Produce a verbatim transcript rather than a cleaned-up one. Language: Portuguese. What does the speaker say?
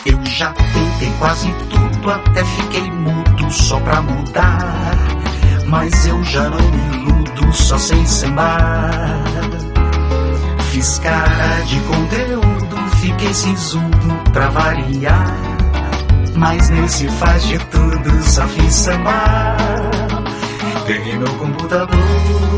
Eu já tentei quase tudo, até fiquei mudo só pra mudar. Mas eu já não me iludo, só sei sambar. Fiz cara de conteúdo, fiquei sisudo pra variar. Mas nesse faz de tudo, só fiz sambar. Peguei meu computador